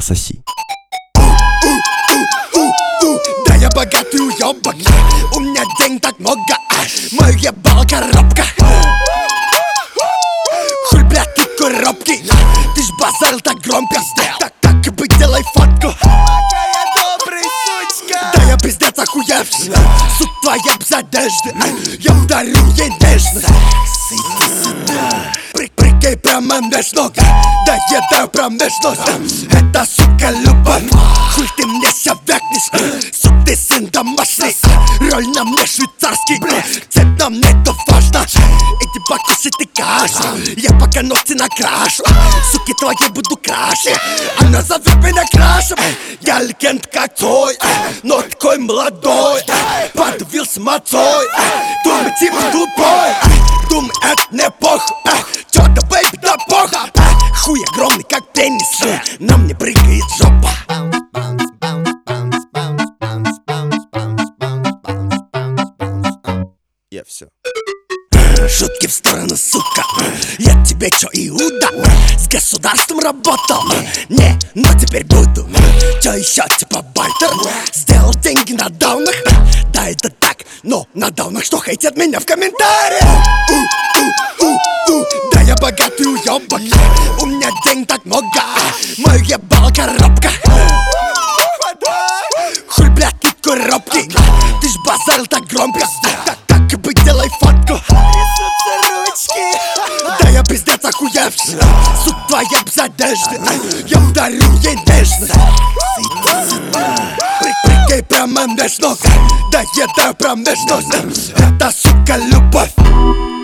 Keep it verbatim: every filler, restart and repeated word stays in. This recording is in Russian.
пососи. Да я богатый уёбок, у меня денег так много, мой ебал коробка. Хуй, блядь, ты коробки, ты ж базарил так громко. Так, так и быть, делай фотку. Да я пиздец охуевший, суд твоя без одежды, я дарю ей нежность. Прикинь, прямо меж ног, да едаю прям меж ног. Это, сука, любовь, хуй ты мне ся вякнешь. Сук, ты сын домашний, роль на мне швейцарский, цепь на мне то важно. Иди покушай ты кашу, я пока ногти накрашу. Суки твои буду краше, она зовет меня крашем. Я легенд как твой, но такой молодой. Подавился мацой, думай типа тупой. Думай, это не похуй, чё-то, бэйби, да похуй. Хуй огромный, как пенис, на мне прыгает жопа. Я все. Шутки в сторону, сука, я тебе чё, Иуда? С государством работал? Не, но теперь буду. Чё еще, типа бартер? Сделал деньги на даунах? Да, это так, но на даунах что хейтят меня в комментариях? Да я богатый уёбок, у меня денег так много, мой ебал коробка. Хуй, блядь, ты коробки, ты ж базарил так громко. Так, так и быть, делай фотку. Да я пиздец охуевший, суд твоя без одежды, я дарю ей нежность. Прикинь, прямо меж ног, да едаю прям меж ног. Это, сука, любовь.